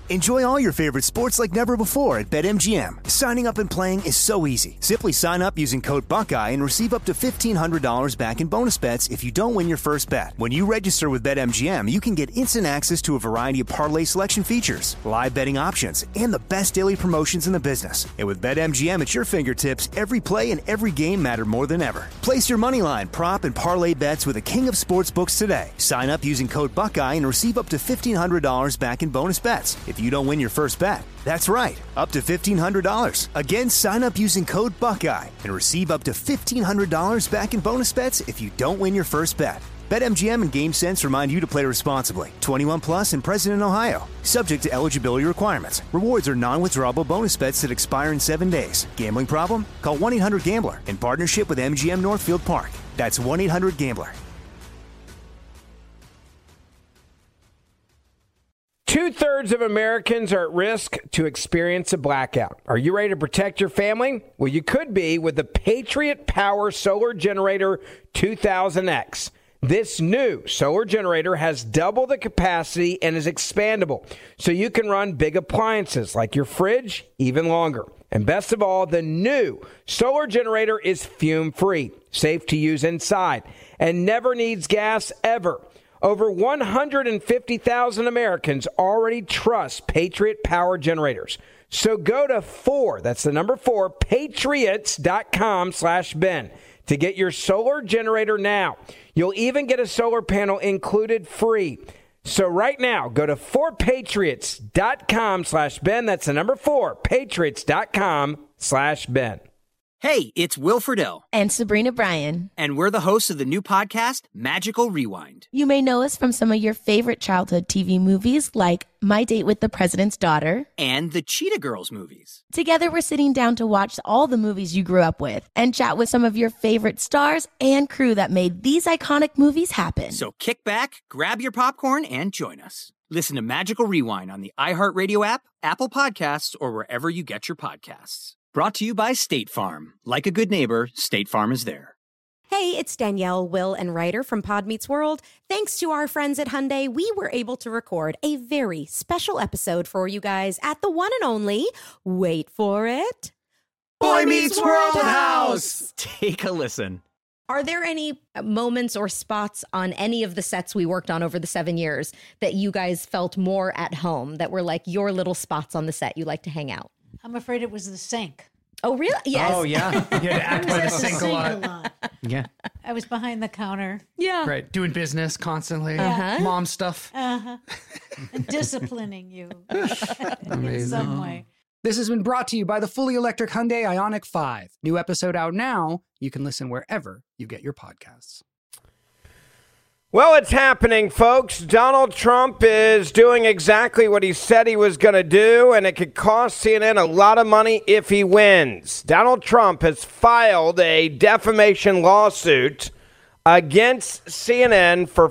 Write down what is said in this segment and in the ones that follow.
Enjoy all your favorite sports like never before at BetMGM. Signing up and playing is so easy. Simply sign up using code Buckeye and receive up to $1,500 back in bonus bets if you don't win your first bet. When you register with BetMGM, you can get instant access to a variety of parlay selection features, live betting options, and the best daily promotions in the business. And with BetMGM at your fingertips, every play and every game matter more than ever. Place your moneyline, prop, and parlay bets with the king of sportsbooks today. Sign up using code Buckeye and receive up to $1,500 back in bonus bets if you don't win your first bet. That's right, up to $1,500. Again, sign up using code Buckeye and receive up to $1,500 back in bonus bets if you don't win your first bet. BetMGM and GameSense remind you to play responsibly. 21 plus and present in Ohio. Subject to eligibility requirements. Rewards are non-withdrawable bonus bets that expire in 7 days. Gambling problem? Call 1-800-GAMBLER in partnership with MGM Northfield Park. That's 1-800-GAMBLER. 2/3 of Americans are at risk to experience a blackout. Are you ready to protect your family? Well, you could be with the Patriot Power Solar Generator 2000X. This new solar generator has double the capacity and is expandable, so you can run big appliances like your fridge even longer. And best of all, the new solar generator is fume-free, safe to use inside, and never needs gas ever. Over 150,000 Americans already trust Patriot Power Generators. So go to that's the number 4, patriots.com/Ben to get your solar generator now. You'll even get a solar panel included free. So right now, go to 4patriots.com/Ben. That's the number 4, patriots.com/Ben. Hey, it's Will Friedle. And Sabrina Bryan. And we're the hosts of the new podcast, Magical Rewind. You may know us from some of your favorite childhood TV movies like My Date with the President's Daughter. And the Cheetah Girls movies. Together, we're sitting down to watch all the movies you grew up with and chat with some of your favorite stars and crew that made these iconic movies happen. So kick back, grab your popcorn, and join us. Listen to Magical Rewind on the iHeartRadio app, Apple Podcasts, or wherever you get your podcasts. Brought to you by State Farm. Like a good neighbor, State Farm is there. Hey, it's Danielle, Will, and Ryder from Pod Meets World. Thanks to our friends at Hyundai, we were able to record a very special episode for you guys at the one and only, wait for it, Boy Meets World House! Take a listen. Are there any moments or spots on any of the sets we worked on over the 7 years that you guys felt more at home, that were like your little spots on the set you like to hang out? I'm afraid it was the sink. Oh, really? Yes. Oh, yeah. You had to act by the sink a lot. Yeah. I was behind the counter. Yeah. Right. Doing business constantly. Uh-huh. Mom stuff. Uh-huh. And disciplining you in Amazing. some way. This has been brought to you by the fully electric Hyundai Ioniq 5. New episode out now. You can listen wherever you get your podcasts. Well, it's happening, folks. Donald Trump is doing exactly what he said he was going to do, and it could cost CNN a lot of money if he wins. Donald Trump has filed a defamation lawsuit against CNN for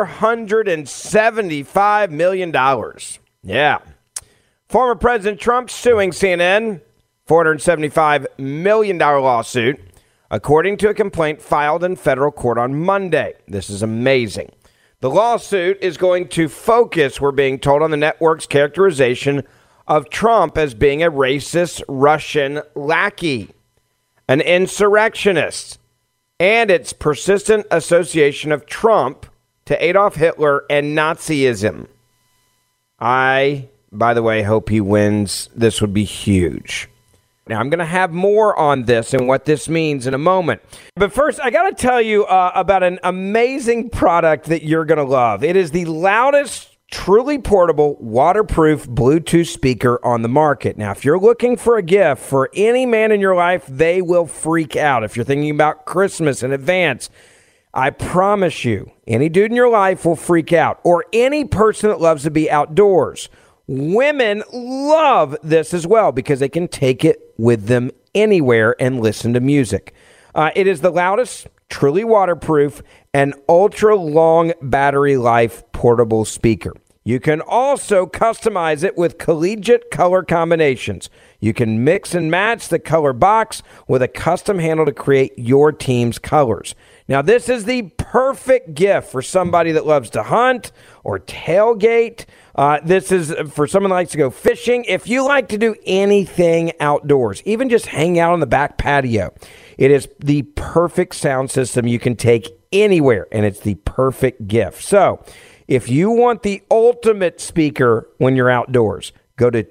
$475 million. Yeah. Former President Trump suing CNN, $475 million lawsuit, according to a complaint filed in federal court on Monday. This is amazing. The lawsuit is going to focus, we're being told, on the network's characterization of Trump as being a racist Russian lackey, an insurrectionist, and its persistent association of Trump to Adolf Hitler and Nazism. I, by the way, hope he wins. This would be huge. Now, I'm going to have more on this and what this means in a moment. But first, I got to tell you about an amazing product that you're going to love. It is the loudest, truly portable, waterproof Bluetooth speaker on the market. Now, if you're looking for a gift for any man in your life, they will freak out. If you're thinking about Christmas in advance, I promise you, any dude in your life will freak out, or any person that loves to be outdoors. Women love this as well because they can take it with them anywhere and listen to music. It is the loudest, truly waterproof, and ultra-long battery life portable speaker. You can also customize it with collegiate color combinations. You can mix and match the color box with a custom handle to create your team's colors. Now, this is the perfect gift for somebody that loves to hunt or tailgate. This is for someone that likes to go fishing. If you like to do anything outdoors, even just hang out on the back patio, it is the perfect sound system you can take anywhere, and it's the perfect gift. So, if you want the ultimate speaker when you're outdoors, go to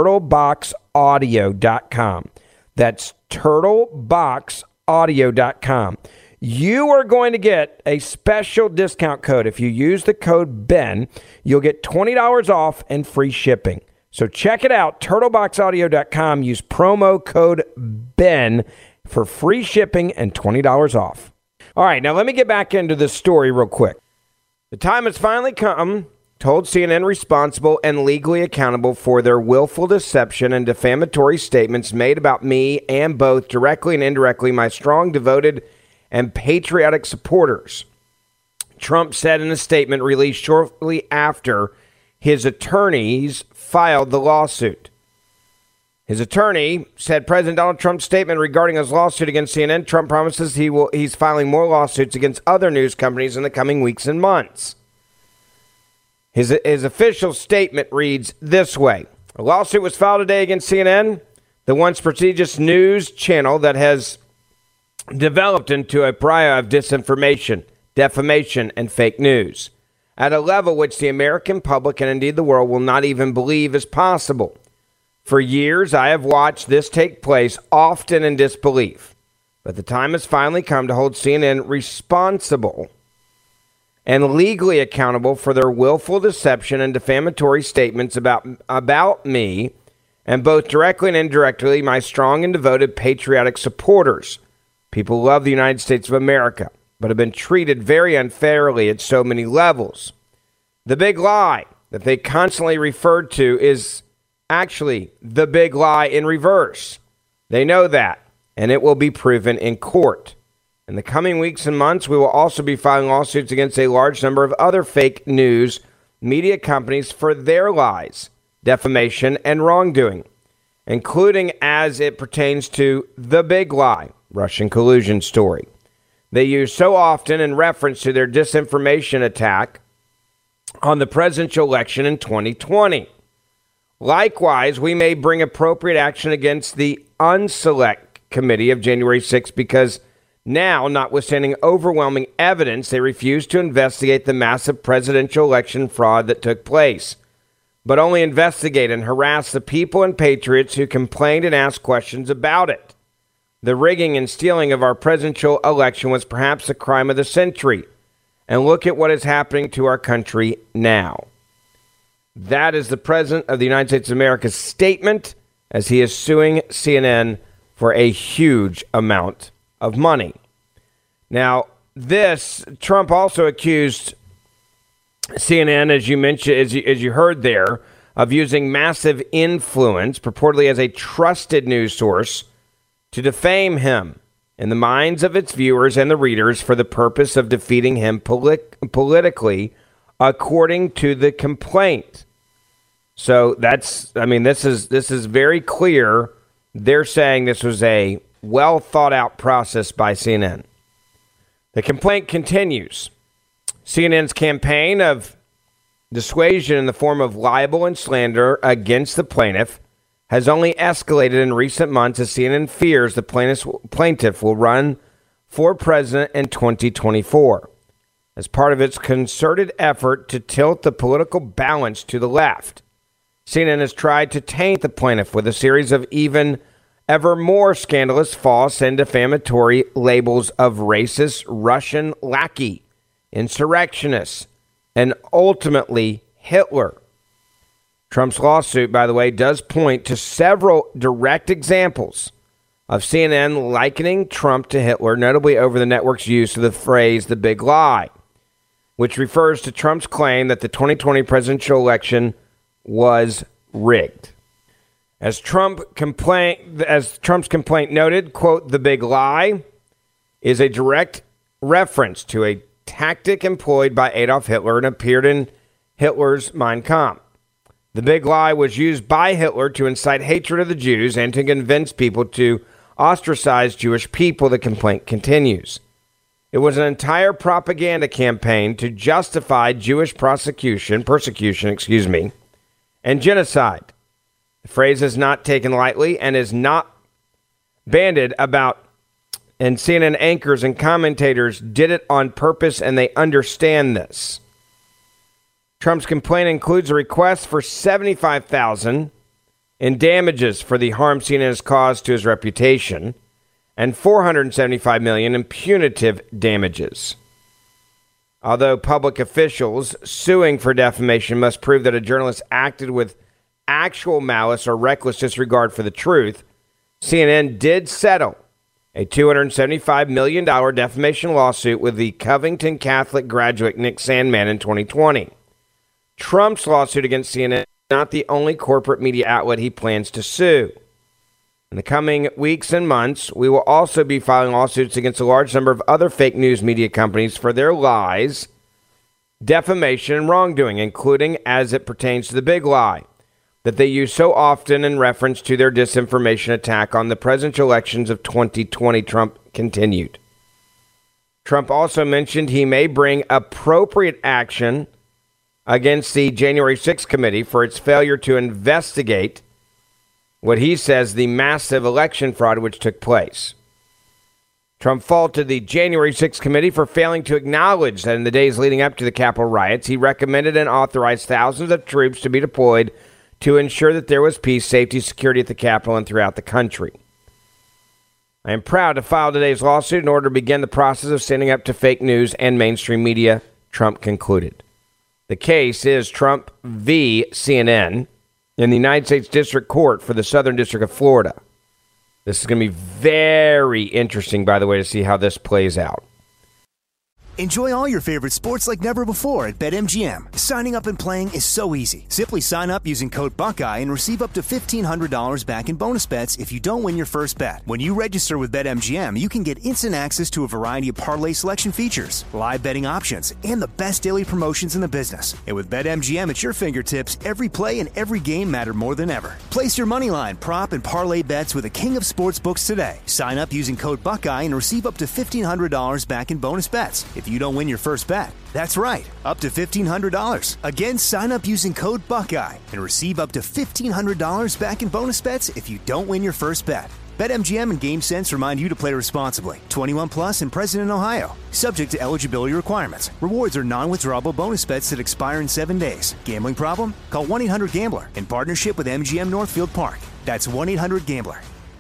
turtleboxaudio.com. That's turtleboxaudio.com. You are going to get a special discount code. If you use the code BEN, you'll get $20 off and free shipping. So check it out, turtleboxaudio.com. Use promo code BEN for free shipping and $20 off. All right, now let me get back into this story real quick. The time has finally come to hold CNN responsible and legally accountable for their willful deception and defamatory statements made about me and both directly and indirectly my strong, devoted, and patriotic supporters. Trump said in a statement released shortly after his attorneys filed the lawsuit. His attorney said President Donald Trump's statement regarding his lawsuit against CNN, Trump promises he's filing more lawsuits against other news companies in the coming weeks and months. His official statement reads this way. A lawsuit was filed today against CNN, the once prestigious news channel that has developed into a pariah of disinformation, defamation, and fake news at a level which the American public and indeed the world will not even believe is possible. For years, I have watched this take place, often in disbelief. But the time has finally come to hold CNN responsible and legally accountable for their willful deception and defamatory statements about me and both directly and indirectly my strong and devoted patriotic supporters. People love the United States of America, but have been treated very unfairly at so many levels. The big lie that they constantly referred to is actually the big lie in reverse. They know that, and it will be proven in court. In the coming weeks and months, we will also be filing lawsuits against a large number of other fake news media companies for their lies, defamation, and wrongdoing, including as it pertains to the big lie, Russian collusion story. They use so often in reference to their disinformation attack on the presidential election in 2020. Likewise, we may bring appropriate action against the Unselect Committee of January 6th because now, notwithstanding overwhelming evidence, they refuse to investigate the massive presidential election fraud that took place, but only investigate and harass the people and patriots who complained and asked questions about it. The rigging and stealing of our presidential election was perhaps the crime of the century. And look at what is happening to our country now. That is the President of the United States of America's statement as he is suing CNN for a huge amount of money. Now, Trump also accused CNN, as you mentioned, as you heard there, of using massive influence, purportedly as a trusted news source, to defame him in the minds of its viewers and the readers for the purpose of defeating him politically, according to the complaint. So this is very clear. They're saying this was a well thought out process by CNN. The complaint continues. CNN's campaign of dissuasion in the form of libel and slander against the plaintiff has only escalated in recent months as CNN fears the plaintiff will run for president in 2024 as part of its concerted effort to tilt the political balance to the left. CNN has tried to taint the plaintiff with a series of ever more scandalous, false, and defamatory labels of racist, Russian lackey, insurrectionist, and ultimately Hitler. Trump's lawsuit, by the way, does point to several direct examples of CNN likening Trump to Hitler, notably over the network's use of the phrase the big lie, which refers to Trump's claim that the 2020 presidential election was rigged. As Trump's complaint noted, quote, the big lie is a direct reference to a tactic employed by Adolf Hitler and appeared in Hitler's Mein Kampf. The big lie was used by Hitler to incite hatred of the Jews and to convince people to ostracize Jewish people, the complaint continues. It was an entire propaganda campaign to justify Jewish persecution, and genocide. The phrase is not taken lightly and is not bandied about, and CNN anchors and commentators did it on purpose, and they understand this. Trump's complaint includes a request for $75,000 in damages for the harm CNN has caused to his reputation, and $475 million in punitive damages. Although public officials suing for defamation must prove that a journalist acted with actual malice or reckless disregard for the truth, CNN did settle a $275 million defamation lawsuit with the Covington Catholic graduate Nick Sandmann in 2020. Trump's lawsuit against CNN is not the only corporate media outlet he plans to sue. In the coming weeks and months, we will also be filing lawsuits against a large number of other fake news media companies for their lies, defamation, and wrongdoing, including as it pertains to the big lie that they use so often in reference to their disinformation attack on the presidential elections of 2020, Trump continued. Trump also mentioned he may bring appropriate action against the January 6th committee for its failure to investigate what he says the massive election fraud which took place. Trump faulted the January 6th committee for failing to acknowledge that in the days leading up to the Capitol riots, he recommended and authorized thousands of troops to be deployed to ensure that there was peace, safety, security at the Capitol and throughout the country. I am proud to file today's lawsuit in order to begin the process of standing up to fake news and mainstream media, Trump concluded. The case is Trump v. CNN in the United States District Court for the Southern District of Florida. This is going to be very interesting, by the way, to see how this plays out. Enjoy all your favorite sports like never before at BetMGM. Signing up and playing is so easy. Simply sign up using code Buckeye and receive up to $1,500 back in bonus bets if you don't win your first bet. When you register with BetMGM, you can get instant access to a variety of parlay selection features, live betting options, and the best daily promotions in the business. And with BetMGM at your fingertips, every play and every game matter more than ever. Place your moneyline, prop, and parlay bets with the king of sportsbooks today. Sign up using code Buckeye and receive up to $1,500 back in bonus bets if you don't win your first bet. That's right, up to $1,500. Again, sign up using code Buckeye and receive up to $1,500 back in bonus bets if you don't win your first bet. BetMGM and GameSense remind you to play responsibly. 21 plus and present in Ohio. Subject to eligibility requirements. Rewards are non-withdrawable bonus bets that expire in 7 days. Gambling problem? Call 1-800-GAMBLER in partnership with MGM Northfield Park. That's 1-800-GAMBLER.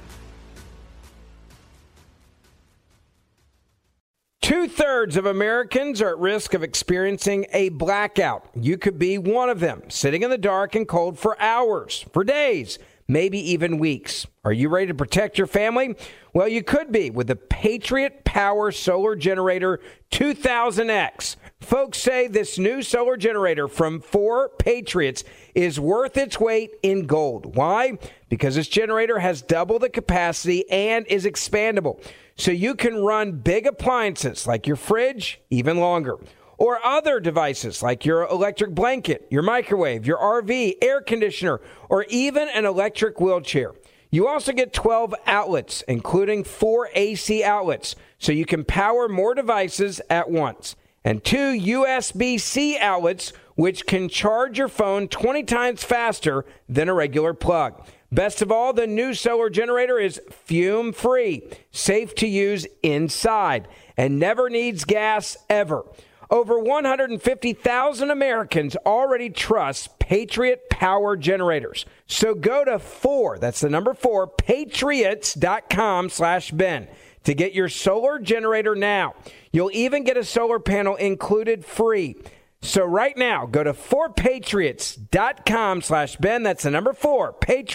2/3 of Americans are at risk of experiencing a blackout. You could be one of them, sitting in the dark and cold for hours, for days, maybe even weeks. Are you ready to protect your family? Well, you could be with the Patriot Power Solar Generator 2000X. Folks say this new solar generator from 4 Patriots is worth its weight in gold. Why? Because this generator has double the capacity and is expandable. So you can run big appliances like your fridge even longer, or other devices like your electric blanket, your microwave, your RV, air conditioner, or even an electric wheelchair. You also get 12 outlets, including 4 AC outlets, so you can power more devices at once, and 2 USB-C outlets, which can charge your phone 20 times faster than a regular plug. Best of all, the new solar generator is fume-free, safe to use inside, and never needs gas ever. Over 150,000 Americans already trust Patriot Power Generators. So go to 4, that's the number 4, patriots.com/Ben to get your solar generator now. You'll even get a solar panel included free. So right now, go to 4patriots.com/Ben. That's the number 4,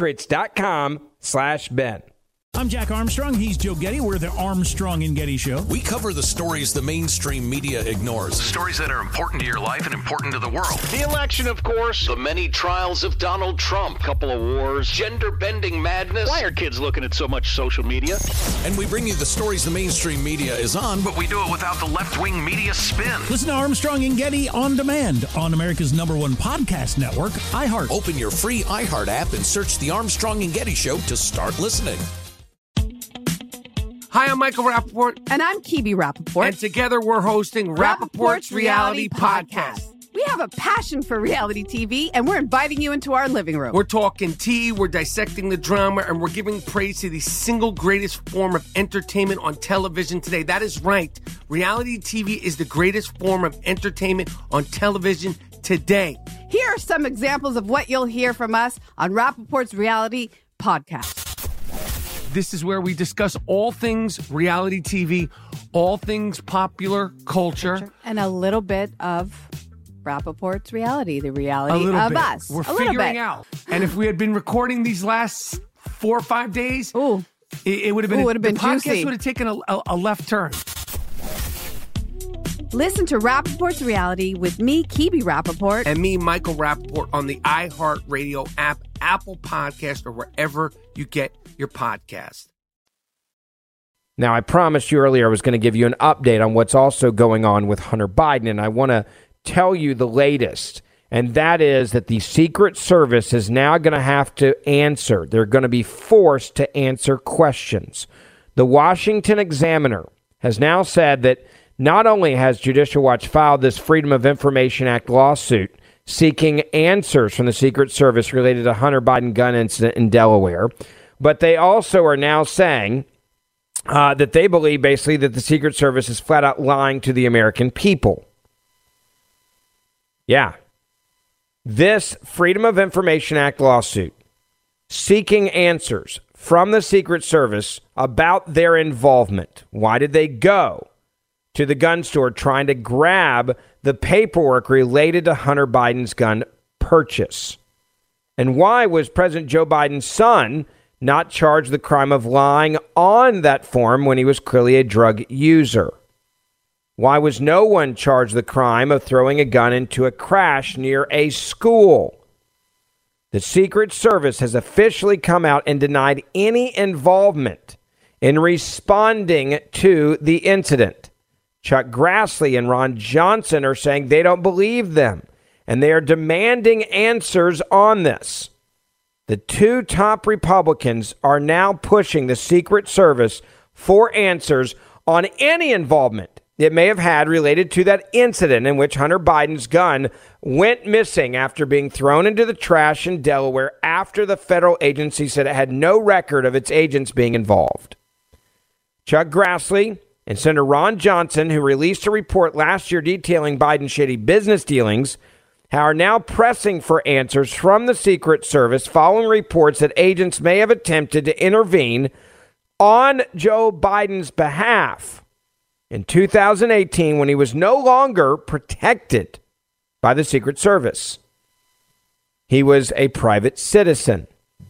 patriots.com/Ben. I'm Jack Armstrong. He's Joe Getty. We're the Armstrong and Getty Show. We cover the stories the mainstream media ignores. The stories that are important to your life and important to the world. The election, of course. The many trials of Donald Trump. Couple of wars. Gender-bending madness. Why are kids looking at so much social media? And we bring you the stories the mainstream media is on, but we do it without the left-wing media spin. Listen to Armstrong and Getty on demand on America's #1 podcast network, iHeart. Open your free iHeart app and search the Armstrong and Getty Show to start listening. Hi, I'm Michael Rappaport. And I'm Kibi Rappaport. And together we're hosting Rappaport's Reality Podcast. We have a passion for reality TV, and we're inviting you into our living room. We're talking tea, we're dissecting the drama, and we're giving praise to the single greatest form of entertainment on television today. That is right. Reality TV is the greatest form of entertainment on television today. Here are some examples of what you'll hear from us on Rappaport's Reality Podcast. This is where we discuss all things reality TV, all things popular culture. And a little bit of Rappaport's reality, the reality of bit. us. We're figuring out. And if we had been recording these last 4 or 5 days, it would have been, the podcast juicy. would have taken a left turn. Listen to Rappaport's Reality with me, Kibi Rappaport. And me, Michael Rappaport, on the iHeartRadio app, Apple Podcast, or wherever you get your podcast. Now, I promised you earlier I was going to give you an update on what's also going on with Hunter Biden, and I want to tell you the latest, and that is that the Secret Service is now going to have to answer. They're going to be forced to answer questions. The Washington Examiner has now said that not only has Judicial Watch filed this Freedom of Information Act lawsuit seeking answers from the Secret Service related to Hunter Biden gun incident in Delaware, but they also are now saying that they believe basically that the Secret Service is flat out lying to the American people. Yeah. This Freedom of Information Act lawsuit seeking answers from the Secret Service about their involvement. Why did they go to the gun store trying to grab the paperwork related to Hunter Biden's gun purchase? And why was President Joe Biden's son not charged the crime of lying on that form when he was clearly a drug user? Why was no one charged the crime of throwing a gun into a crash near a school? The Secret Service has officially come out and denied any involvement in responding to the incident. Chuck Grassley and Ron Johnson are saying they don't believe them, and they are demanding answers on this. The two top Republicans are now pushing the Secret Service for answers on any involvement it may have had related to that incident in which Hunter Biden's gun went missing after being thrown into the trash in Delaware after the federal agency said it had no record of its agents being involved. Chuck Grassley and Senator Ron Johnson, who released a report last year detailing Biden's shady business dealings, are now pressing for answers from the Secret Service following reports that agents may have attempted to intervene on Joe Biden's behalf in 2018 when he was no longer protected by the Secret Service. He was a private citizen.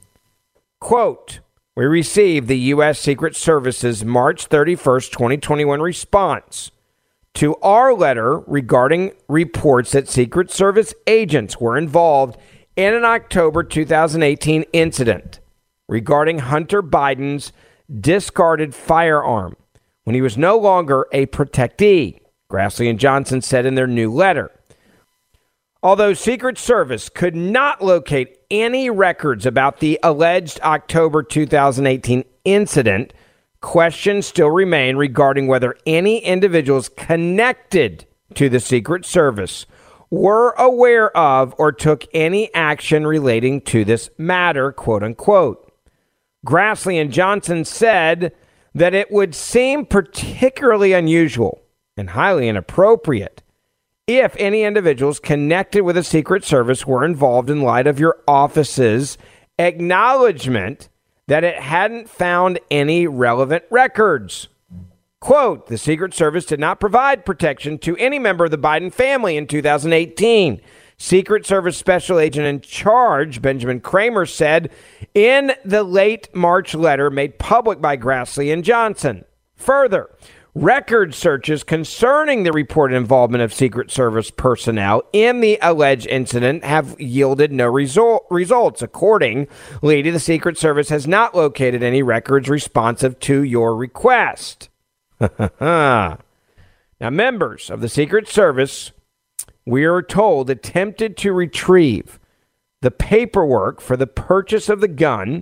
Quote, "We received the U.S. Secret Service's March 31st, 2021 response to our letter regarding reports that Secret Service agents were involved in an October 2018 incident regarding Hunter Biden's discarded firearm when he was no longer a protectee," Grassley and Johnson said in their new letter. Although Secret Service could not locate any records about the alleged October 2018 incident, questions still remain regarding whether any individuals connected to the Secret Service were aware of or took any action relating to this matter, quote unquote. Grassley and Johnson said that it would seem particularly unusual and highly inappropriate if any individuals connected with the Secret Service were involved in light of your office's acknowledgement that it hadn't found any relevant records. Quote, "The Secret Service did not provide protection to any member of the Biden family in 2018. Secret Service Special Agent in Charge, Benjamin Kramer, said in the late March letter made public by Grassley and Johnson. Further, record searches concerning the reported involvement of Secret Service personnel in the alleged incident have yielded no results. Accordingly, the Secret Service has not located any records responsive to your request." Now, members of the Secret Service, we are told, attempted to retrieve the paperwork for the purchase of the gun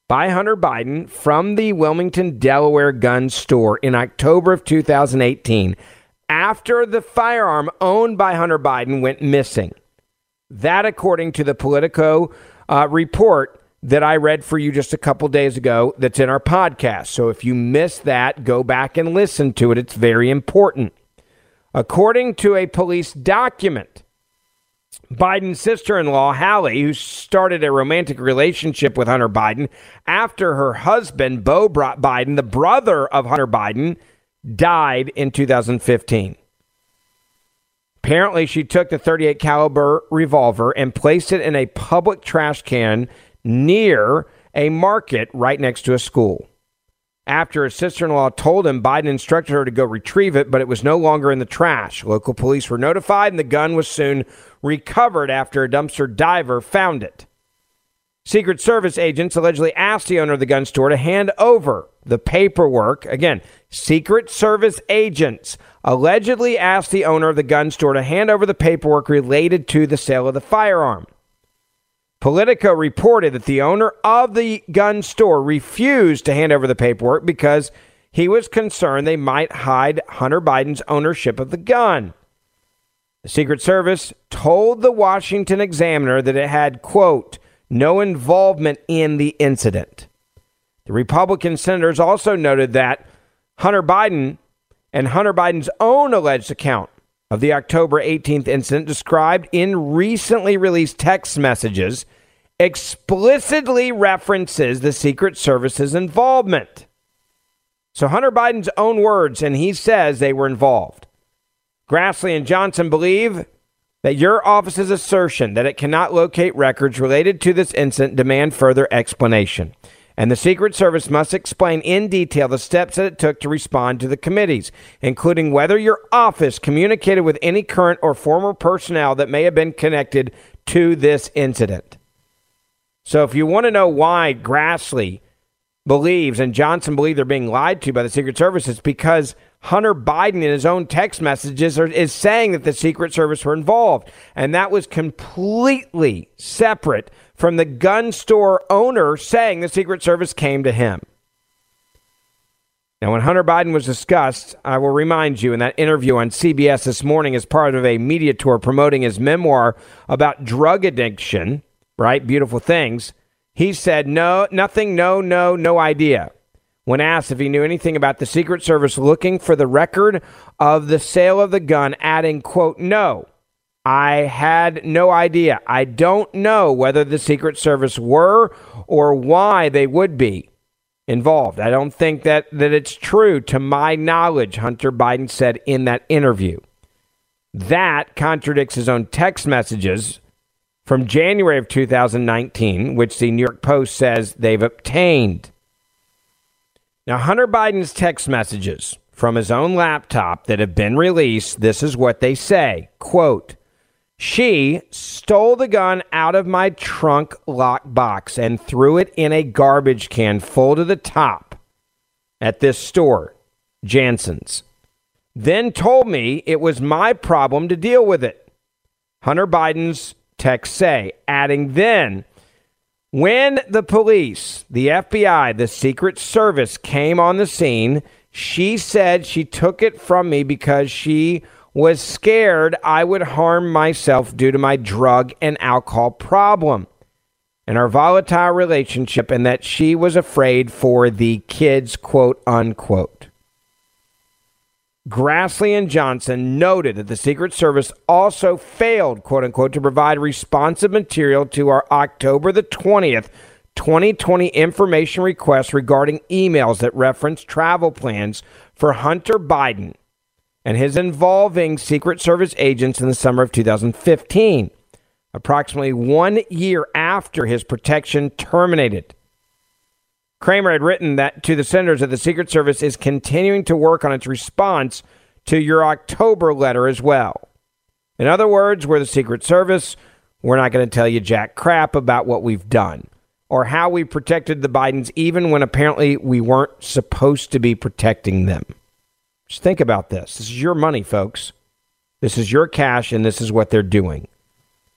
by Hunter Biden from the Wilmington, Delaware gun store in October of 2018 after the firearm owned by Hunter Biden went missing. That, according to the Politico report that I read for you just a couple days ago, that's in our podcast. So if you missed that, go back and listen to it. It's very important. According to a police document, Biden's sister-in-law, Hallie, who started a romantic relationship with Hunter Biden after her husband, Beau Biden, the brother of Hunter Biden, died in 2015. Apparently, she took the .38 caliber revolver and placed it in a public trash can near a market right next to a school. After his sister-in-law told him, Biden instructed her to go retrieve it, but it was no longer in the trash. Local police were notified, and the gun was soon recovered after a dumpster diver found it. Secret Service agents allegedly asked the owner of the gun store to hand over the paperwork. Again, Secret Service agents allegedly asked the owner of the gun store to hand over the paperwork related to the sale of the firearm. Politico reported that the owner of the gun store refused to hand over the paperwork because he was concerned they might hide Hunter Biden's ownership of the gun. The Secret Service told the Washington Examiner that it had, quote, no involvement in the incident. The Republican senators also noted that Hunter Biden and Hunter Biden's own alleged account of the October 18th incident described in recently released text messages explicitly references the Secret Service's involvement. So Hunter Biden's own words, and he says they were involved. Grassley and Johnson believe that your office's assertion that it cannot locate records related to this incident demand further explanation. And the Secret Service must explain in detail the steps that it took to respond to the committees, including whether your office communicated with any current or former personnel that may have been connected to this incident. So if you want to know why Grassley believes and Johnson believe they're being lied to by the Secret Service, it's because Hunter Biden in his own text messages is saying that the Secret Service were involved. And that was completely separate from the gun store owner saying the Secret Service came to him. Now, when Hunter Biden was discussed, I will remind you in that interview on CBS this morning as part of a media tour promoting his memoir about drug addiction, right? Beautiful Things. He said, no idea. When asked if he knew anything about the Secret Service looking for the record of the sale of the gun, adding, quote, no, I had no idea. I don't know whether the Secret Service were or why they would be involved. I don't think that it's true to my knowledge, Hunter Biden said in that interview. That contradicts his own text messages from January of 2019, which the New York Post says they've obtained. Now, Hunter Biden's text messages from his own laptop that have been released, this is what they say, quote, she stole the gun out of my trunk lock box and threw it in a garbage can full to the top at this store, Jansen's. Then told me it was my problem to deal with it. Hunter Biden's texts say, adding then, when the police, the FBI, the Secret Service came on the scene, she said she took it from me because she was scared I would harm myself due to my drug and alcohol problem and our volatile relationship, and that she was afraid for the kids, quote unquote. Grassley and Johnson noted that the Secret Service also failed, quote unquote, to provide responsive material to our October the 20th, 2020 information request regarding emails that referenced travel plans for Hunter Biden and his involving Secret Service agents in the summer of 2015, approximately 1 year after his protection terminated. Kramer had written that to the senators that the Secret Service is continuing to work on its response to your October letter as well. In other words, we're the Secret Service. We're not going to tell you jack crap about what we've done or how we protected the Bidens, even when apparently we weren't supposed to be protecting them. Just think about this. This is your money, folks. This is your cash, and this is what they're doing.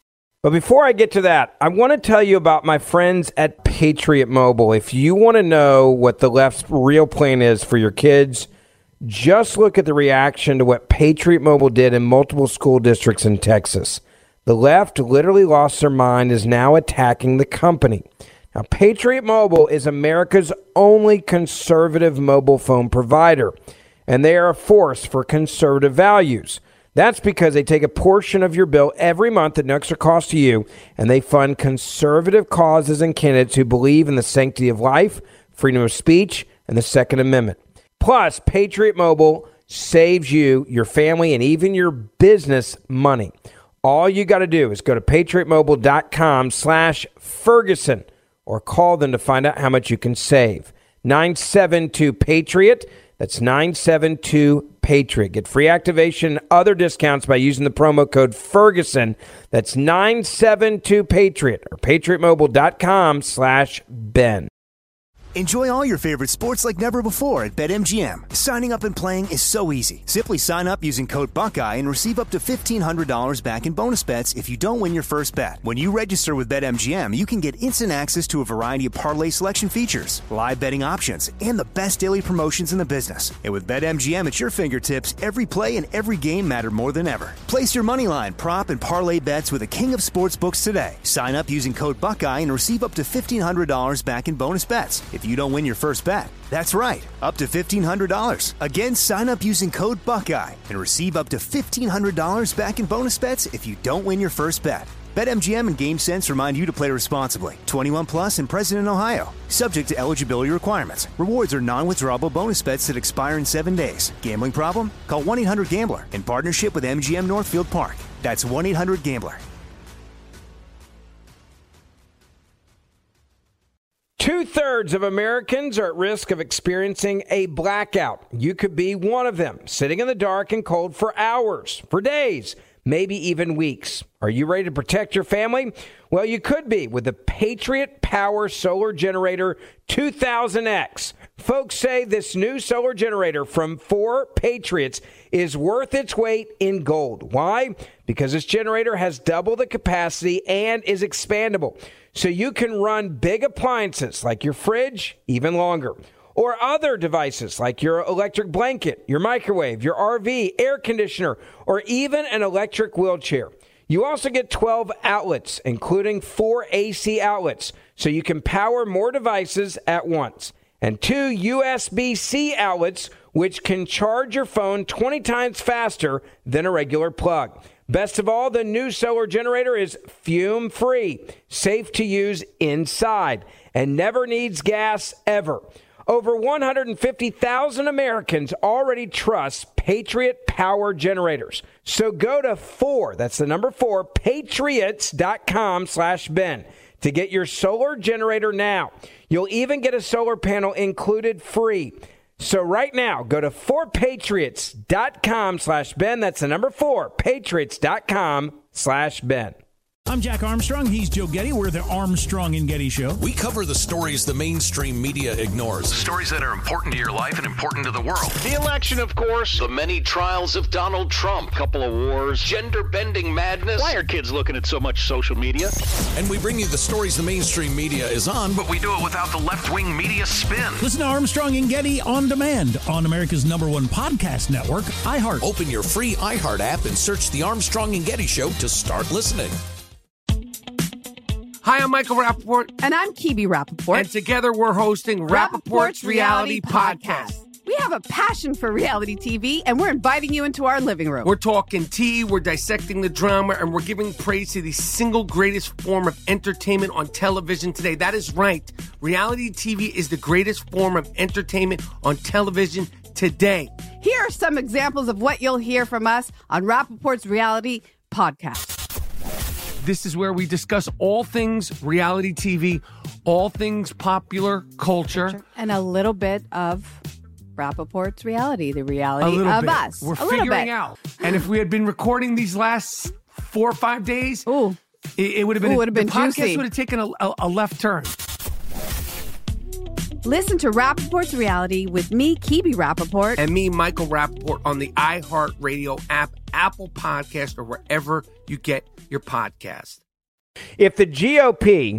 But before I get to that, I want to tell you about my friends at Patriot Mobile. If you want to know what the left's real plan is for your kids, just look at the reaction to what Patriot Mobile did in multiple school districts in Texas. The left literally lost their mind, is now attacking the company. Now, Patriot Mobile is America's only conservative mobile phone provider, and they are a force for conservative values. That's because they take a portion of your bill every month at no extra cost to you, and they fund conservative causes and candidates who believe in the sanctity of life, freedom of speech, and the Second Amendment. Plus, Patriot Mobile saves you, your family, and even your business money. All you got to do is go to patriotmobile.com/Ferguson or call them to find out how much you can save. 972-PATRIOT. That's 972-PATRIOT. Get free activation and other discounts by using the promo code Ferguson. That's 972-PATRIOT or patriotmobile.com/Ben. Enjoy all your favorite sports like never before at BetMGM. Signing up and playing is so easy. Simply sign up using code Buckeye and receive up to $1,500 back in bonus bets if you don't win your first bet. When you register with BetMGM, you can get instant access to a variety of parlay selection features, live betting options, and the best daily promotions in the business. And with BetMGM at your fingertips, every play and every game matter more than ever. Place your moneyline, prop, and parlay bets with the king of sportsbooks today. Sign up using code Buckeye and receive up to $1,500 back in bonus bets if you don't win your first bet. That's right, up to $1,500. Again, sign up using code Buckeye and receive up to $1,500 back in bonus bets if you don't win your first bet. BetMGM and GameSense remind you to play responsibly. 21 plus and present in Ohio. Subject to eligibility requirements. Rewards are non-withdrawable bonus bets that expire in 7 days. Gambling problem? Call 1-800-GAMBLER in partnership with MGM Northfield Park. That's 1-800-GAMBLER. 2/3 of Americans are at risk of experiencing a blackout. You could be one of them, sitting in the dark and cold for hours, for days, maybe even weeks. Are you ready to protect your family? Well, you could be with the Patriot Power Solar Generator 2000X. Folks say this new solar generator from 4 Patriots is worth its weight in gold. Why? Because this generator has double the capacity and is expandable. So you can run big appliances like your fridge even longer, or other devices like your electric blanket, your microwave, your RV, air conditioner, or even an electric wheelchair. You also get 12 outlets, including 4 AC outlets, so you can power more devices at once, and 2 USB-C outlets, which can charge your phone 20 times faster than a regular plug. Best of all, the new solar generator is fume-free, safe to use inside, and never needs gas ever. Over 150,000 Americans already trust Patriot Power Generators. So go to 4, that's the number 4, patriots.com/Ben to get your solar generator now. You'll even get a solar panel included free. So right now, go to 4patriots.com/Ben. That's the number 4, patriots.com/Ben. I'm Jack Armstrong. He's Joe Getty. We're the Armstrong and Getty Show. We cover the stories the mainstream media ignores. Stories that are important to your life and important to the world. The election, of course. The many trials of Donald Trump. Couple of wars. Gender-bending madness. Why are kids looking at so much social media? And we bring you the stories the mainstream media is on, but we do it without the left-wing media spin. Listen to Armstrong and Getty on demand on America's #1 podcast network, iHeart. Open your free iHeart app and search the Armstrong and Getty Show to start listening. Hi, I'm Michael Rappaport. And I'm Kibi Rappaport. And together we're hosting Rappaport's Reality Podcast. We have a passion for reality TV, and we're inviting you into our living room. We're talking tea, we're dissecting the drama, and we're giving praise to the single greatest form of entertainment on television today. That is right. Reality TV is the greatest form of entertainment on television today. Here are some examples of what you'll hear from us on Rappaport's Reality Podcast. This is where we discuss all things reality TV, all things popular culture. And a little bit of Rappaport's reality, the reality of bit. us. We're figuring out. And if we had been recording these last 4 or 5 days, it would have been, the podcast juicy. would have taken a left turn. Listen to Rappaport's Reality with me, Kibi Rappaport. And me, Michael Rappaport, on the iHeartRadio app, Apple Podcast, or wherever you get your podcast. If the GOP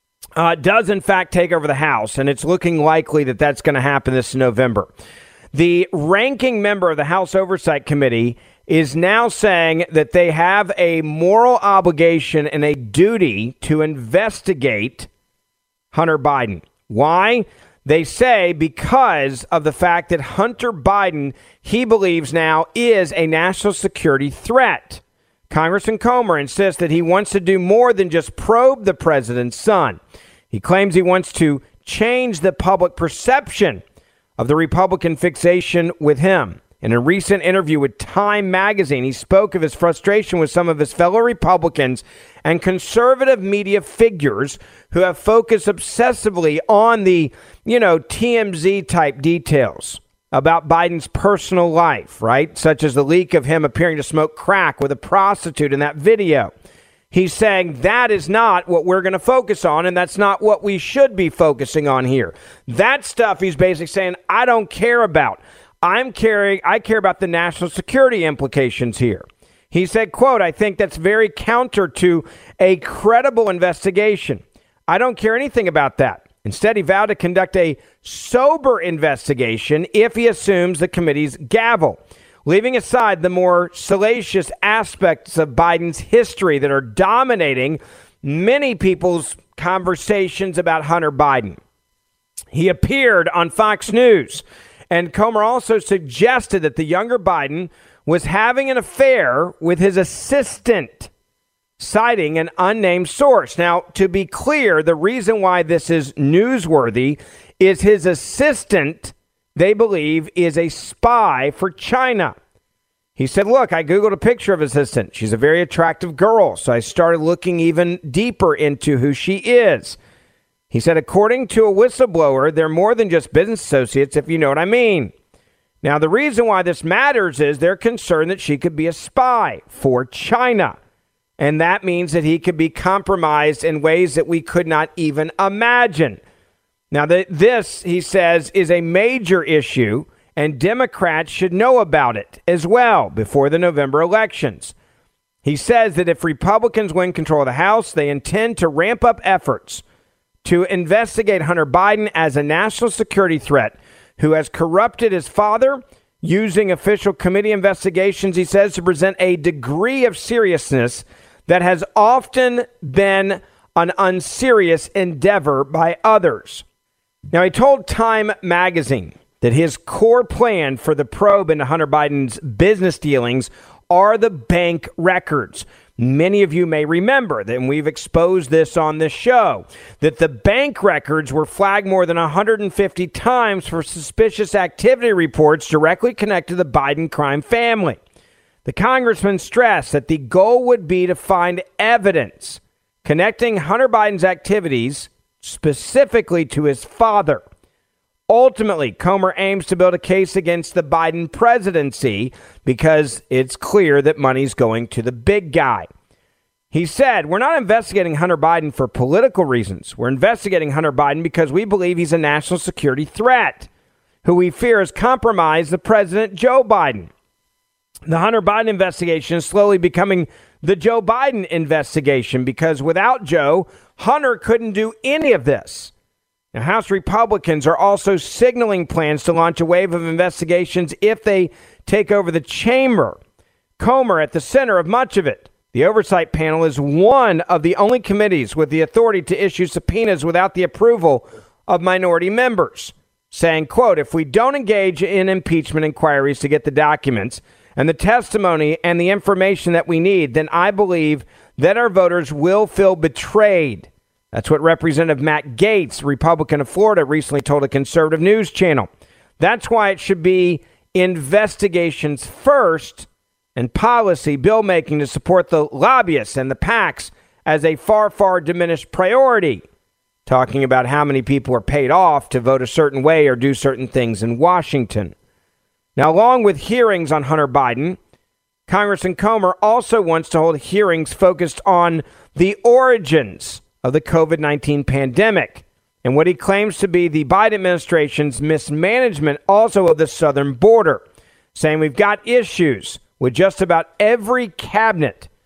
does in fact take over the House, and it's looking likely that that's going to happen this November, the ranking member of the House Oversight Committee is now saying that they have a moral obligation and a duty to investigate Hunter Biden. Why? They say because of the fact that Hunter Biden, he believes now, is a national security threat. Congressman Comer insists that he wants to do more than just probe the president's son. He claims he wants to change the public perception of the Republican fixation with him. In a recent interview with Time magazine, he spoke of his frustration with some of his fellow Republicans and conservative media figures who have focused obsessively on the, TMZ type details about Biden's personal life, right? Such as the leak of him appearing to smoke crack with a prostitute in that video. He's saying that is not what we're going to focus on, and that's not what we should be focusing on here. That stuff he's basically saying, I don't care about. I care about the national security implications here. He said, quote, I think that's very counter to a credible investigation. I don't care anything about that. Instead, he vowed to conduct a sober investigation if he assumes the committee's gavel, leaving aside the more salacious aspects of Biden's history that are dominating many people's conversations about Hunter Biden. He appeared on Fox News, and Comer also suggested that the younger Biden was having an affair with his assistant, citing an unnamed source. Now, to be clear, the reason why this is newsworthy is his assistant, they believe, is a spy for China. He said, look, I Googled a picture of his assistant. She's a very attractive girl, so I started looking even deeper into who she is. He said, according to a whistleblower, they're more than just business associates, if you know what I mean. Now, the reason why this matters is they're concerned that she could be a spy for China. And that means that he could be compromised in ways that we could not even imagine. Now, this, he says, is a major issue, and Democrats should know about it as well before the November elections. He says that if Republicans win control of the House, they intend to ramp up efforts to investigate Hunter Biden as a national security threat who has corrupted his father, using official committee investigations, he says, to present a degree of seriousness that has often been an unserious endeavor by others. Now, he told Time magazine that his core plan for the probe into Hunter Biden's business dealings are the bank records. Many of you may remember that, and we've exposed this on this show, that the bank records were flagged more than 150 times for suspicious activity reports directly connected to the Biden crime family. The congressman stressed that the goal would be to find evidence connecting Hunter Biden's activities specifically to his father. Ultimately, Comer aims to build a case against the Biden presidency because it's clear that money's going to the big guy. He said, we're not investigating Hunter Biden for political reasons. We're investigating Hunter Biden because we believe he's a national security threat who we fear has compromised the president, Joe Biden. The Hunter Biden investigation is slowly becoming the Joe Biden investigation because without Joe, Hunter couldn't do any of this. Now, House Republicans are also signaling plans to launch a wave of investigations if they take over the chamber. Comer at the center of much of it. The oversight panel is one of the only committees with the authority to issue subpoenas without the approval of minority members, saying, quote, if we don't engage in impeachment inquiries to get the documents and the testimony and the information that we need, then I believe that our voters will feel betrayed. That's what Representative Matt Gaetz, Republican of Florida, recently told a conservative news channel. That's why it should be investigations first and policy bill making to support the lobbyists and the PACs as a far, far diminished priority. Talking about how many people are paid off to vote a certain way or do certain things in Washington. Now, along with hearings on Hunter Biden, Congressman Comer also wants to hold hearings focused on the origins of the COVID-19 pandemic and what he claims to be the Biden administration's mismanagement also of the southern border, saying we've got issues with just about every cabinet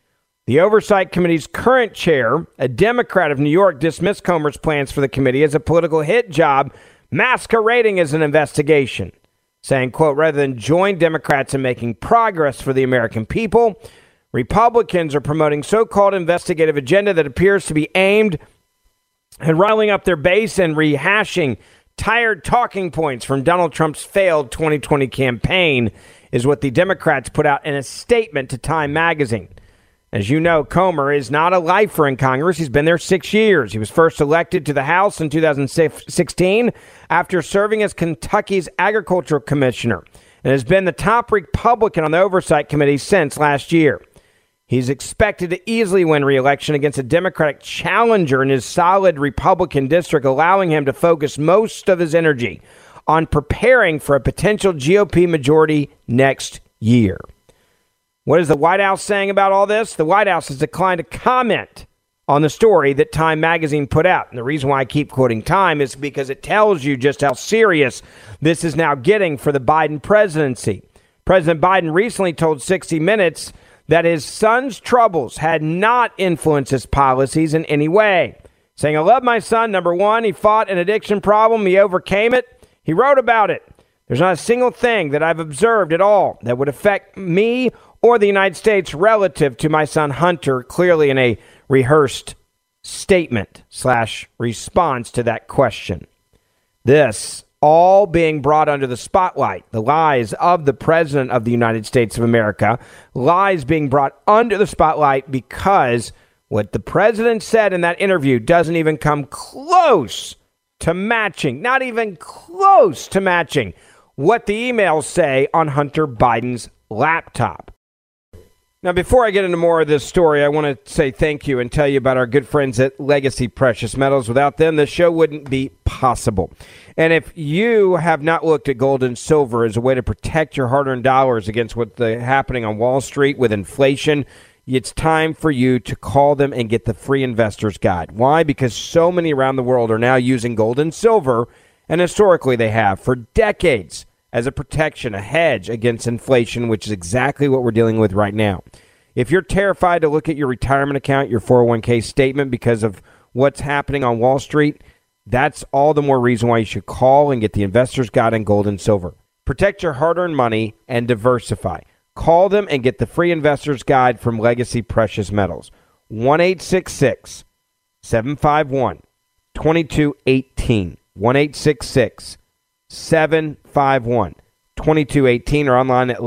The Oversight Committee's current chair, a Democrat of New York, dismissed Comer's plans for the committee as a political hit job masquerading as an investigation, saying, quote, rather than join Democrats in making progress for the American people, Republicans are promoting so-called investigative agenda that appears to be aimed at riling up their base and rehashing tired talking points from Donald Trump's failed 2020 campaign, is what the Democrats put out in a statement to Time magazine. As you know, Comer is not a lifer in Congress. He's been there 6 years. He was first elected to the House in 2016 after serving as Kentucky's agricultural commissioner and has been the top Republican on the Oversight Committee since last year. He's expected to easily win re-election against a Democratic challenger in his solid Republican district, allowing him to focus most of his energy on preparing for a potential GOP majority next year. What is the White House saying about all this? The White House has declined to comment on the story that Time magazine put out. And the reason why I keep quoting Time is because it tells you just how serious this is now getting for the Biden presidency. President Biden recently told 60 Minutes that his son's troubles had not influenced his policies in any way, saying, I love my son. Number one, he fought an addiction problem. He overcame it. He wrote about it. There's not a single thing that I've observed at all that would affect me or the United States relative to my son Hunter, clearly in a rehearsed statement/response to that question. This all being brought under the spotlight, the lies of the President of the United States of America, lies being brought under the spotlight because what the President said in that interview doesn't even come close to matching, not even close to matching what the emails say on Hunter Biden's laptop. Now, before I get into more of this story, I want to say thank you and tell you about our good friends at Legacy Precious Metals. Without them, the show wouldn't be possible. And if you have not looked at gold and silver as a way to protect your hard-earned dollars against what's happening on Wall Street with inflation, it's time for you to call them and get the free investor's guide. Why? Because so many around the world are now using gold and silver, and historically they have for decades, as a protection, a hedge against inflation, which is exactly what we're dealing with right now. If you're terrified to look at your retirement account, your 401k statement because of what's happening on Wall Street, that's all the more reason why you should call and get the Investor's Guide on Gold and Silver. Protect your hard-earned money and diversify. Call them and get the free Investor's Guide from Legacy Precious Metals. 1-866-751-2218. 1-866-751-2218 or online at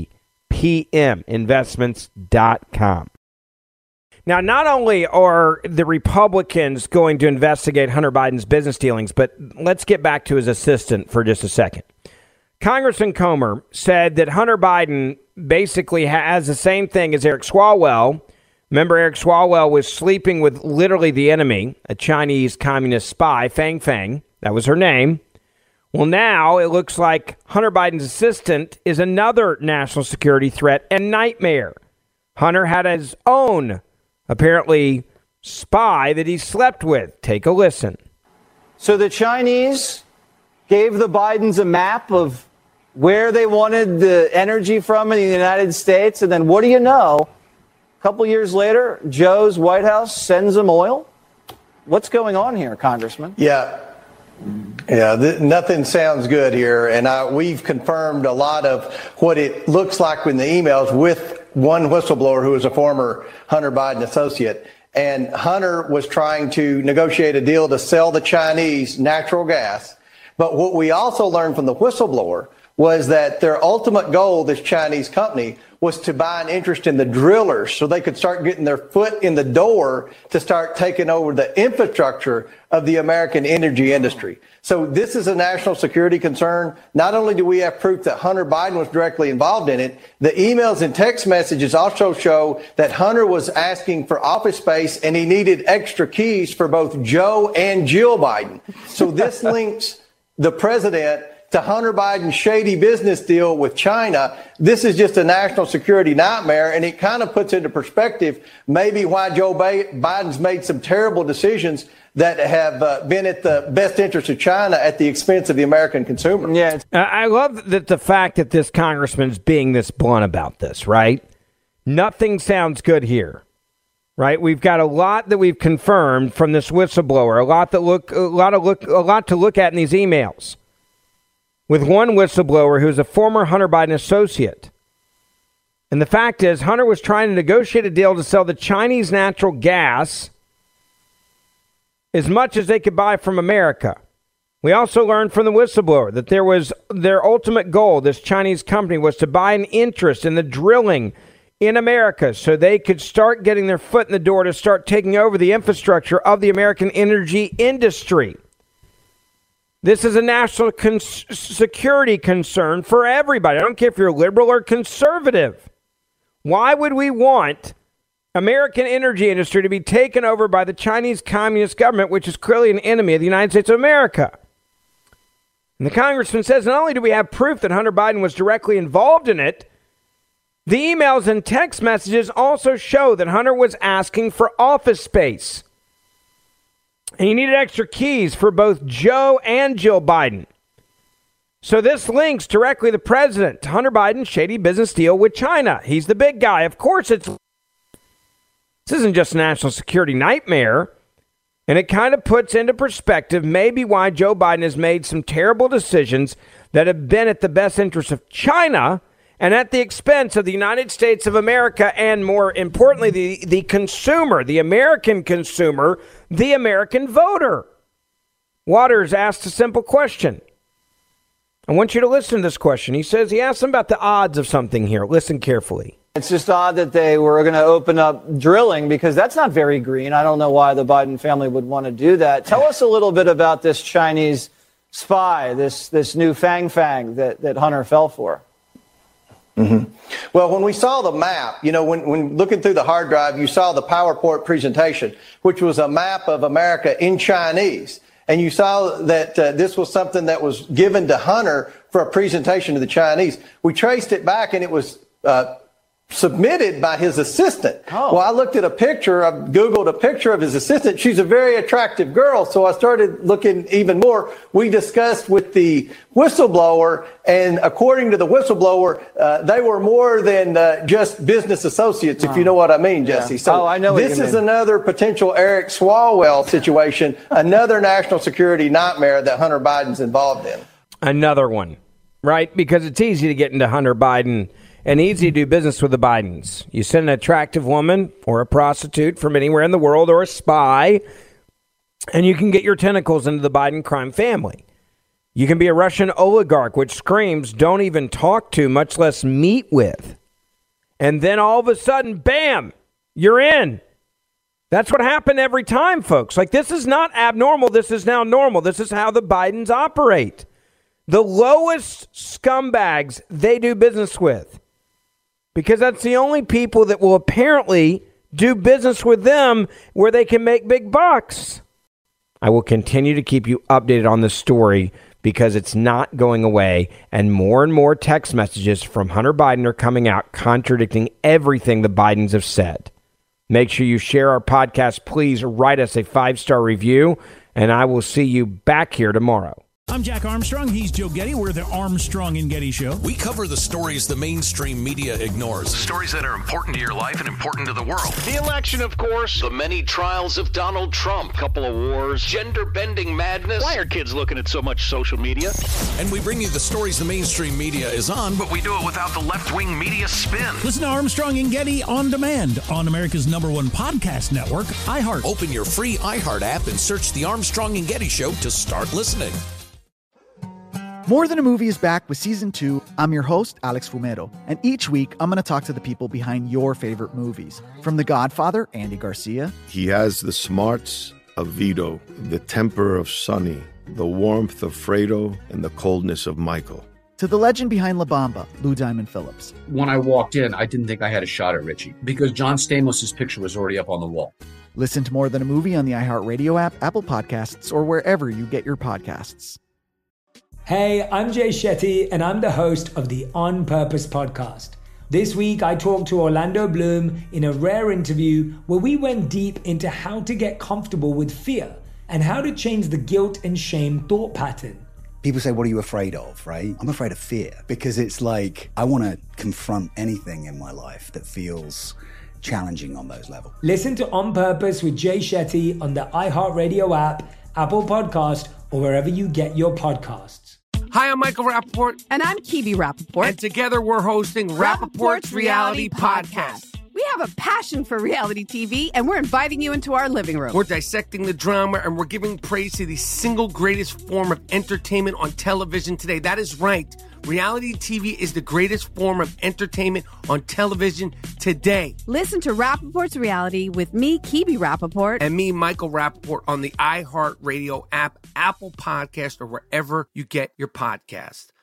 legacypminvestments.com. Now, not only are the Republicans going to investigate Hunter Biden's business dealings, but let's get back to his assistant for just a second. Congressman Comer said that Hunter Biden basically has the same thing as Eric Swalwell. Remember, Eric Swalwell was sleeping with literally the enemy, a Chinese communist spy, Fang Fang. That was her name. Well, now it looks like Hunter Biden's assistant is another national security threat and nightmare. Hunter had his own, apparently, spy that he slept with. Take a listen. So the Chinese gave the Bidens a map of where they wanted the energy from in the United States. And then what do you know? A couple years later, Joe's White House sends them oil. What's going on here, Congressman? Yeah, nothing sounds good here. And we've confirmed a lot of what it looks like in the emails with one whistleblower who is a former Hunter Biden associate. And Hunter was trying to negotiate a deal to sell the Chinese natural gas. But what we also learned from the whistleblower was that their ultimate goal, this Chinese company, was to buy an interest in the drillers so they could start getting their foot in the door to start taking over the infrastructure of the American energy industry. So this is a national security concern. Not only do we have proof that Hunter Biden was directly involved in it, the emails and text messages also show that Hunter was asking for office space and he needed extra keys for both Joe and Jill Biden. So this links the president to Hunter Biden's shady business deal with China. This is just a national security nightmare, and it kind of puts into perspective maybe why Joe Biden's made some terrible decisions that have been at the best interest of China at the expense of the American consumer. Yeah, I love that the fact that this congressman's being this blunt about this, right? Nothing sounds good here. right? We've got a lot that we've confirmed from this whistleblower, a lot to look at in these emails. With one whistleblower who's a former Hunter Biden associate. And the fact is, Hunter was trying to negotiate a deal to sell the Chinese natural gas as much as they could buy from America. We also learned from the whistleblower that their ultimate goal, this Chinese company, was to buy an interest in the drilling in America so they could start getting their foot in the door to start taking over the infrastructure of the American energy industry. This is a national security concern for everybody. I don't care if you're liberal or conservative. Why would we want American energy industry to be taken over by the Chinese Communist government, which is clearly an enemy of the United States of America? And the congressman says not only do we have proof that Hunter Biden was directly involved in it, the emails and text messages also show that Hunter was asking for office space. And he needed extra keys for both Joe and Jill Biden. So this links directly the president to Hunter Biden's shady business deal with China. He's the big guy. Of course, this isn't just a national security nightmare. And it kind of puts into perspective maybe why Joe Biden has made some terrible decisions that have been at the best interest of China and at the expense of the United States of America and, more importantly, the consumer, the American consumer, the American voter. Waters asked a simple question. I want you to listen to this question. He says he asked him about the odds of something here. Listen carefully. It's just odd that they were going to open up drilling because that's not very green. I don't know why the Biden family would want to do that. Tell us a little bit about this Chinese spy, this new Fang that Hunter fell for. Mm-hmm. Well, when we saw the map, when looking through the hard drive, you saw the PowerPoint presentation, which was a map of America in Chinese. And you saw that this was something that was given to Hunter for a presentation to the Chinese. We traced it back, and it was submitted by his assistant. Oh. Well, I looked at a picture. I Googled a picture of his assistant. She's a very attractive girl. So I started looking even more. We discussed with the whistleblower, and according to the whistleblower, they were more than just business associates, if you know what I mean, Jesse. Yeah. So I know this is another potential Eric Swalwell situation, another national security nightmare that Hunter Biden's involved in. Another one, right? Because it's easy to get into Hunter Biden and easy to do business with the Bidens. You send an attractive woman or a prostitute from anywhere in the world or a spy, and you can get your tentacles into the Biden crime family. You can be a Russian oligarch, which screams don't even talk to, much less meet with. And then all of a sudden, bam, you're in. That's what happened every time, folks. Like, this is not abnormal. This is now normal. This is how the Bidens operate. The lowest scumbags they do business with. Because that's the only people that will apparently do business with them where they can make big bucks. I will continue to keep you updated on this story because it's not going away. And more text messages from Hunter Biden are coming out contradicting everything the Bidens have said. Make sure you share our podcast. Please write us a 5-star review, and I will see you back here tomorrow. I'm Jack Armstrong. He's Joe Getty. We're the Armstrong and Getty Show. We cover the stories the mainstream media ignores. Stories that are important to your life and important to the world. The election, of course. The many trials of Donald Trump. Couple of wars. Gender-bending madness. Why are kids looking at so much social media? And we bring you the stories the mainstream media is on, but we do it without the left-wing media spin. Listen to Armstrong and Getty on demand on America's #1 podcast network, iHeart. Open your free iHeart app and search The Armstrong and Getty Show to start listening. More Than a Movie is back with Season 2. I'm your host, Alex Fumero, and each week I'm going to talk to the people behind your favorite movies. From The Godfather, Andy Garcia. He has the smarts of Vito, the temper of Sonny, the warmth of Fredo, and the coldness of Michael. To the legend behind La Bamba, Lou Diamond Phillips. When I walked in, I didn't think I had a shot at Richie because John Stamos' picture was already up on the wall. Listen to More Than a Movie on the iHeartRadio app, Apple Podcasts, or wherever you get your podcasts. Hey, I'm Jay Shetty, and I'm the host of the On Purpose podcast. This week, I talked to Orlando Bloom in a rare interview where we went deep into how to get comfortable with fear and how to change the guilt and shame thought pattern. People say, what are you afraid of, right? I'm afraid of fear because it's like I want to confront anything in my life that feels challenging on those levels. Listen to On Purpose with Jay Shetty on the iHeartRadio app, Apple Podcast, or wherever you get your podcasts. Hi, I'm Michael Rappaport. And I'm Kibi Rappaport. And together we're hosting Rappaport's Reality Podcast. We have a passion for reality TV, and we're inviting you into our living room. We're dissecting the drama, and we're giving praise to the single greatest form of entertainment on television today. That is right. Reality TV is the greatest form of entertainment on television today. Listen to Rappaport's Reality with me, Kibi Rappaport. And me, Michael Rappaport, on the iHeartRadio app, Apple Podcast, or wherever you get your podcast.